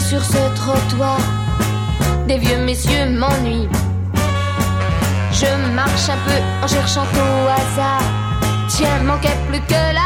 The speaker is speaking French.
sur ce trottoir, des vieux messieurs m'ennuient. Je marche un peu en cherchant au hasard. Tiens, manquait plus que